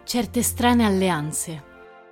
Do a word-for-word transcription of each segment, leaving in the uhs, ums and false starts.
certe strane alleanze.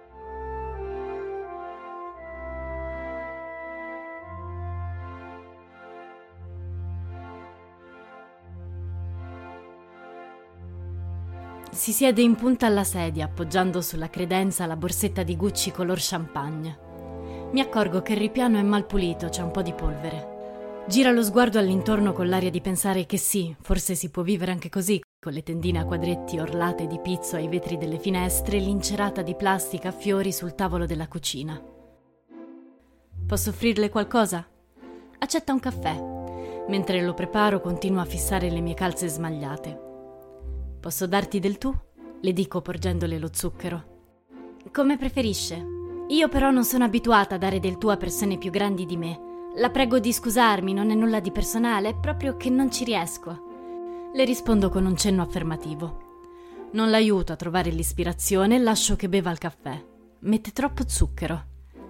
Si siede in punta alla sedia, appoggiando sulla credenza la borsetta di Gucci color champagne. Mi accorgo che il ripiano è mal pulito, c'è un po' di polvere. Gira lo sguardo all'intorno con l'aria di pensare che sì, forse si può vivere anche così, con le tendine a quadretti orlate di pizzo ai vetri delle finestre e l'incerata di plastica a fiori sul tavolo della cucina. Posso offrirle qualcosa? Accetta un caffè. Mentre lo preparo continuo a fissare le mie calze smagliate. Posso darti del tu? Le dico porgendole lo zucchero. Come preferisce. Io però non sono abituata a dare del tu a persone più grandi di me. La prego di scusarmi, non è nulla di personale, è proprio che non ci riesco. Le rispondo con un cenno affermativo. Non l'aiuto a trovare l'ispirazione e lascio che beva il caffè. Mette troppo zucchero.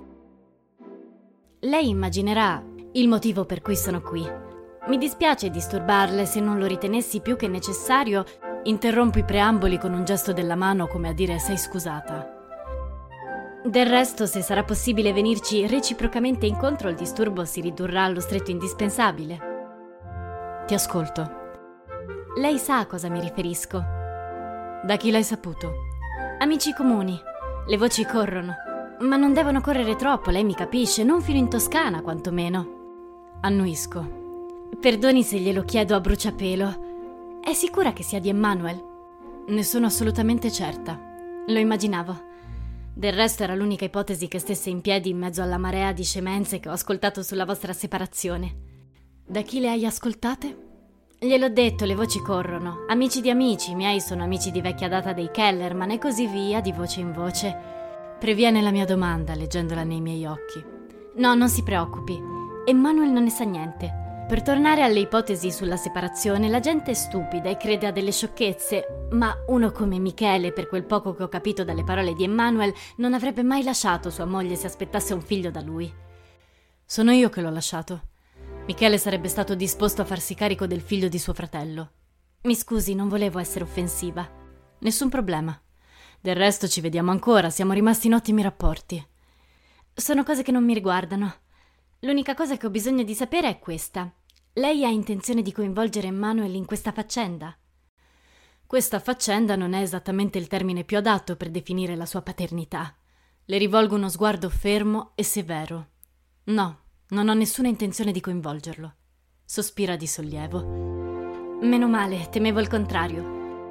Lei immaginerà il motivo per cui sono qui. Mi dispiace disturbarle, se non lo ritenessi più che necessario. Interrompo i preamboli con un gesto della mano come a dire sei scusata. Del resto, se sarà possibile venirci reciprocamente incontro, il disturbo si ridurrà allo stretto indispensabile. Ti ascolto. Lei sa a cosa mi riferisco. Da chi l'hai saputo? Amici comuni. Le voci corrono. Ma non devono correre troppo, lei mi capisce, non fino in Toscana, quantomeno. Annuisco. Perdoni se glielo chiedo a bruciapelo. È sicura che sia di Emmanuel? Ne sono assolutamente certa. Lo immaginavo. Del resto era l'unica ipotesi che stesse in piedi in mezzo alla marea di scemenze che ho ascoltato sulla vostra separazione. Da chi le hai ascoltate? Gliel'ho detto, le voci corrono. Amici di amici, i miei sono amici di vecchia data dei Kellerman e così via, di voce in voce. Previene la mia domanda, leggendola nei miei occhi. No, non si preoccupi. Emmanuel non ne sa niente. Per tornare alle ipotesi sulla separazione, la gente è stupida e crede a delle sciocchezze, ma uno come Michele, per quel poco che ho capito dalle parole di Emmanuel, non avrebbe mai lasciato sua moglie se aspettasse un figlio da lui. Sono io che l'ho lasciato. Michele sarebbe stato disposto a farsi carico del figlio di suo fratello. Mi scusi, non volevo essere offensiva. Nessun problema. Del resto ci vediamo ancora, siamo rimasti in ottimi rapporti. Sono cose che non mi riguardano. L'unica cosa che ho bisogno di sapere è questa. Lei ha intenzione di coinvolgere Emmanuel in questa faccenda? Questa faccenda non è esattamente il termine più adatto per definire la sua paternità. Le rivolgo uno sguardo fermo e severo. No, non ho nessuna intenzione di coinvolgerlo. Sospira di sollievo. Meno male, temevo il contrario.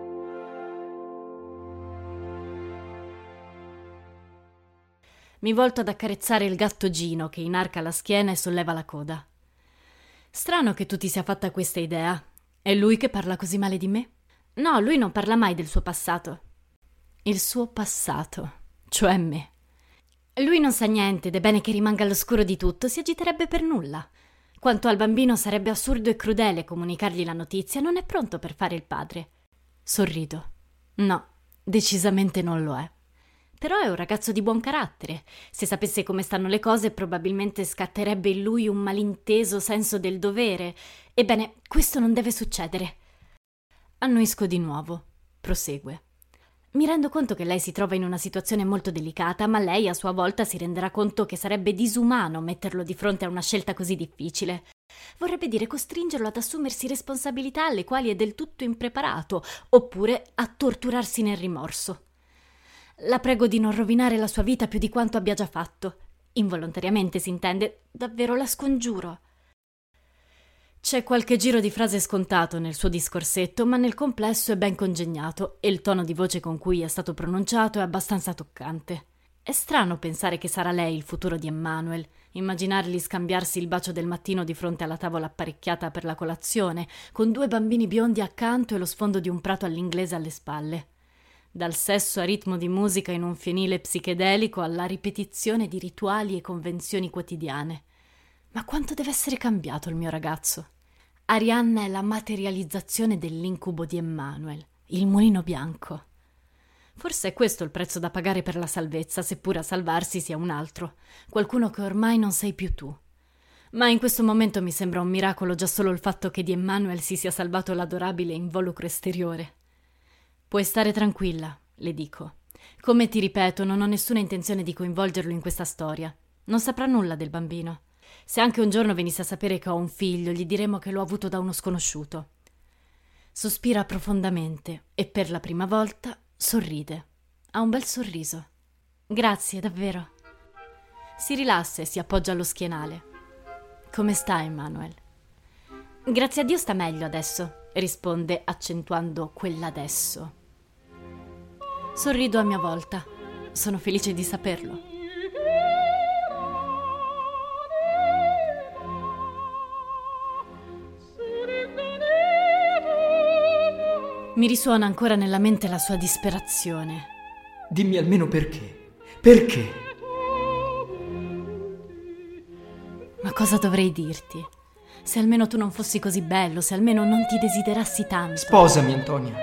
Mi volto ad accarezzare il gatto Gino che inarca la schiena e solleva la coda. Strano che tu ti sia fatta questa idea. È lui che parla così male di me? No, lui non parla mai del suo passato. Il suo passato, cioè me. Lui non sa niente ed è bene che rimanga all'oscuro di tutto, si agiterebbe per nulla. Quanto al bambino sarebbe assurdo e crudele comunicargli la notizia, non è pronto per fare il padre. Sorrido. No, decisamente non lo è. Però è un ragazzo di buon carattere. Se sapesse come stanno le cose, probabilmente scatterebbe in lui un malinteso senso del dovere. Ebbene, questo non deve succedere. Annuisco di nuovo. Prosegue. Mi rendo conto che lei si trova in una situazione molto delicata, ma lei a sua volta si renderà conto che sarebbe disumano metterlo di fronte a una scelta così difficile. Vorrebbe dire costringerlo ad assumersi responsabilità alle quali è del tutto impreparato, oppure a torturarsi nel rimorso. La prego di non rovinare la sua vita più di quanto abbia già fatto. Involontariamente, si intende. Davvero la scongiuro. C'è qualche giro di frase scontato nel suo discorsetto, ma nel complesso è ben congegnato e il tono di voce con cui è stato pronunciato è abbastanza toccante. È strano pensare che sarà lei il futuro di Emmanuel, immaginarli scambiarsi il bacio del mattino di fronte alla tavola apparecchiata per la colazione, con due bambini biondi accanto e lo sfondo di un prato all'inglese alle spalle. Dal sesso a ritmo di musica in un fienile psichedelico alla ripetizione di rituali e convenzioni quotidiane. Ma quanto deve essere cambiato il mio ragazzo? Arianna è la materializzazione dell'incubo di Emmanuel, il mulino bianco. Forse è questo il prezzo da pagare per la salvezza, seppur a salvarsi sia un altro, qualcuno che ormai non sei più tu. Ma in questo momento mi sembra un miracolo già solo il fatto che di Emmanuel si sia salvato l'adorabile involucro esteriore. Puoi stare tranquilla, le dico. Come ti ripeto, non ho nessuna intenzione di coinvolgerlo in questa storia. Non saprà nulla del bambino. Se anche un giorno venisse a sapere che ho un figlio, gli diremo che l'ho avuto da uno sconosciuto. Sospira profondamente e per la prima volta sorride. Ha un bel sorriso. Grazie, davvero. Si rilassa e si appoggia allo schienale. Come stai, Emmanuel? Grazie a Dio sta meglio adesso, risponde accentuando quell'adesso. Sorrido a mia volta. Sono felice di saperlo. Mi risuona ancora nella mente la sua disperazione. Dimmi almeno perché. Perché? Ma cosa dovrei dirti? Se almeno tu non fossi così bello, se almeno non ti desiderassi tanto. Sposami, Antonia.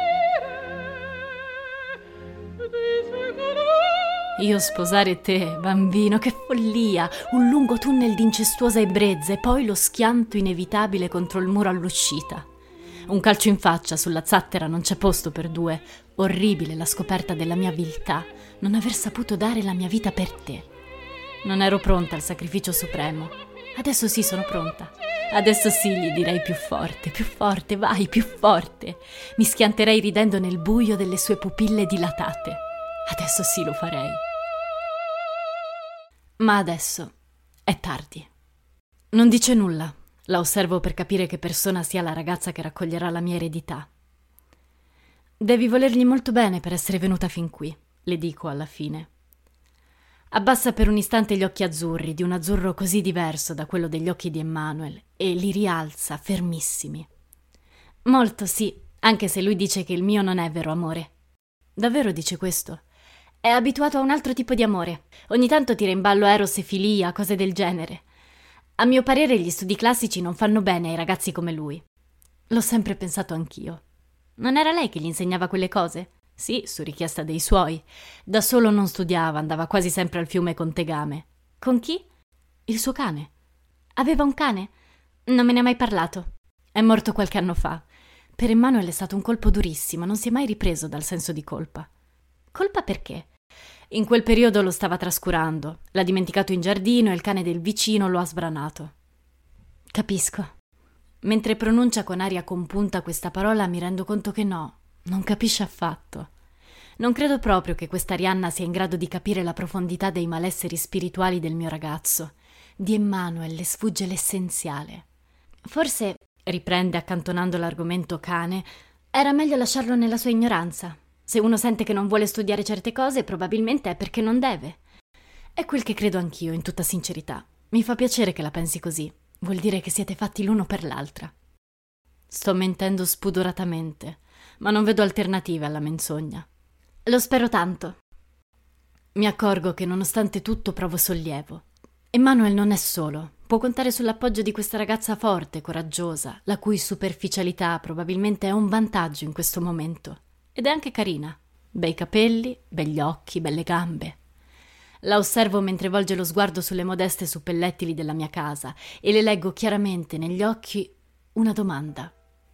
Io sposare te, bambino, che follia! Un lungo tunnel di incestuosa ebbrezza e poi lo schianto inevitabile contro il muro all'uscita. Un calcio in faccia, sulla zattera non c'è posto per due. Orribile la scoperta della mia viltà, non aver saputo dare la mia vita per te. Non ero pronta al sacrificio supremo. Adesso sì sono pronta. Adesso sì gli direi più forte, più forte, vai, più forte. Mi schianterei ridendo nel buio delle sue pupille dilatate. Adesso sì lo farei. Ma adesso è tardi. Non dice nulla. La osservo per capire che persona sia la ragazza che raccoglierà la mia eredità. Devi volergli molto bene per essere venuta fin qui, le dico alla fine. Abbassa per un istante gli occhi azzurri, di un azzurro così diverso da quello degli occhi di Emmanuel, e li rialza, fermissimi. Molto sì, anche se lui dice che il mio non è vero amore. Davvero dice questo? È abituato a un altro tipo di amore. Ogni tanto tira in ballo eros e filia, cose del genere. A mio parere gli studi classici non fanno bene ai ragazzi come lui. L'ho sempre pensato anch'io. Non era lei che gli insegnava quelle cose? Sì, su richiesta dei suoi. Da solo non studiava, andava quasi sempre al fiume con tegame. Con chi? Il suo cane. Aveva un cane? Non me ne ha mai parlato. È morto qualche anno fa. Per Emmanuel è stato un colpo durissimo, non si è mai ripreso dal senso di colpa. Colpa perché? In quel periodo lo stava trascurando. L'ha dimenticato in giardino e il cane del vicino lo ha sbranato. Capisco. Mentre pronuncia con aria compunta questa parola mi rendo conto che no, non capisce affatto. Non credo proprio che questa Arianna sia in grado di capire la profondità dei malesseri spirituali del mio ragazzo. Di Emmanuel le sfugge l'essenziale. Forse, riprende accantonando l'argomento cane, era meglio lasciarlo nella sua ignoranza. Se uno sente che non vuole studiare certe cose, probabilmente è perché non deve. È quel che credo anch'io, in tutta sincerità. Mi fa piacere che la pensi così. Vuol dire che siete fatti l'uno per l'altra. Sto mentendo spudoratamente, ma non vedo alternative alla menzogna. Lo spero tanto. Mi accorgo che nonostante tutto provo sollievo. Emmanuel non è solo. Può contare sull'appoggio di questa ragazza forte, coraggiosa, la cui superficialità probabilmente è un vantaggio in questo momento. Ed è anche carina. Bei capelli, begli occhi, belle gambe. La osservo mentre volge lo sguardo sulle modeste suppellettili della mia casa e le leggo chiaramente negli occhi una domanda.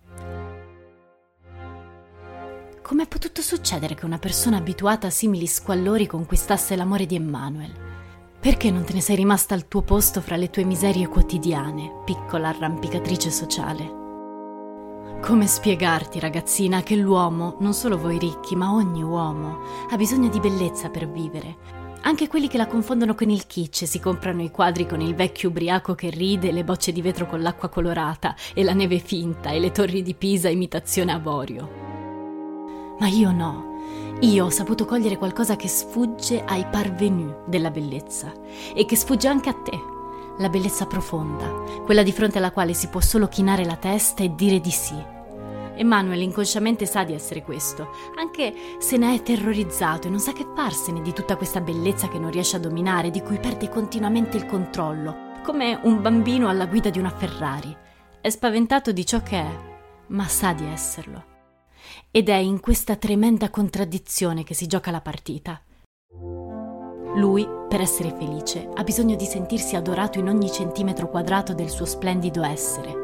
Com'è potuto succedere che una persona abituata a simili squallori conquistasse l'amore di Emmanuel? Perché non te ne sei rimasta al tuo posto fra le tue miserie quotidiane, piccola arrampicatrice sociale? Come spiegarti, ragazzina, che l'uomo, non solo voi ricchi, ma ogni uomo, ha bisogno di bellezza per vivere. Anche quelli che la confondono con il kitsch e si comprano i quadri con il vecchio ubriaco che ride, le bocce di vetro con l'acqua colorata e la neve finta e le torri di Pisa imitazione avorio. Ma io no. Io ho saputo cogliere qualcosa che sfugge ai parvenus della bellezza e che sfugge anche a te. La bellezza profonda, quella di fronte alla quale si può solo chinare la testa e dire di sì. Emmanuel inconsciamente sa di essere questo, anche se ne è terrorizzato e non sa che farsene di tutta questa bellezza che non riesce a dominare, di cui perde continuamente il controllo, come un bambino alla guida di una Ferrari. È spaventato di ciò che è, ma sa di esserlo. Ed è in questa tremenda contraddizione che si gioca la partita. Lui, per essere felice, ha bisogno di sentirsi adorato in ogni centimetro quadrato del suo splendido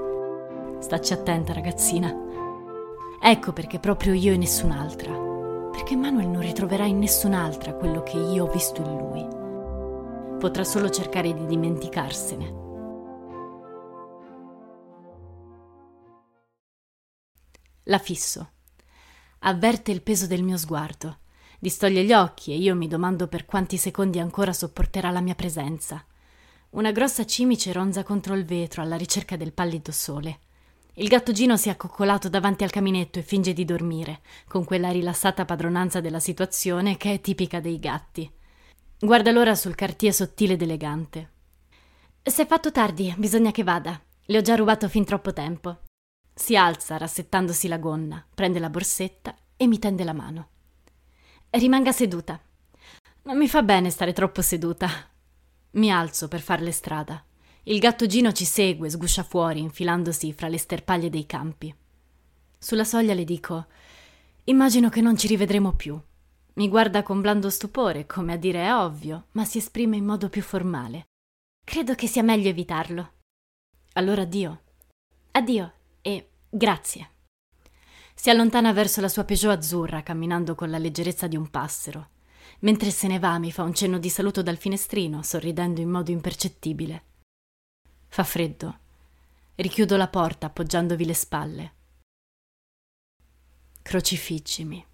essere. Stacci attenta, ragazzina. Ecco perché proprio io e nessun'altra. perché Manuel non ritroverà in nessun'altra quello che io ho visto in lui. Potrà solo cercare di dimenticarsene. La fisso. Avverte il peso del mio sguardo. Distoglie gli occhi e io mi domando per quanti secondi ancora sopporterà la mia presenza. Una grossa cimice ronza contro il vetro alla ricerca del pallido sole. Il gatto Gino si è accoccolato davanti al caminetto e finge di dormire, con quella rilassata padronanza della situazione che è tipica dei gatti. Guarda l'ora sul quartier sottile ed elegante. «S'è fatto tardi, bisogna che vada. Le ho già rubato fin troppo tempo». Si alza, rassettandosi la gonna, prende la borsetta e mi tende la mano. «Rimanga seduta». «Non mi fa bene stare troppo seduta». Mi alzo per farle strada. Il gatto Gino ci segue, sguscia fuori, infilandosi fra le sterpaglie dei campi. Sulla soglia le dico: «Immagino che non ci rivedremo più». Mi guarda con blando stupore, come a dire è ovvio, ma si esprime in modo più formale. «Credo che sia meglio evitarlo». «Allora addio». «Addio e grazie». Si allontana verso la sua Peugeot azzurra, camminando con la leggerezza di un passero. Mentre se ne va mi fa un cenno di saluto dal finestrino, sorridendo in modo impercettibile. Fa freddo. Richiudo la porta appoggiandovi le spalle. Crocifiggimi.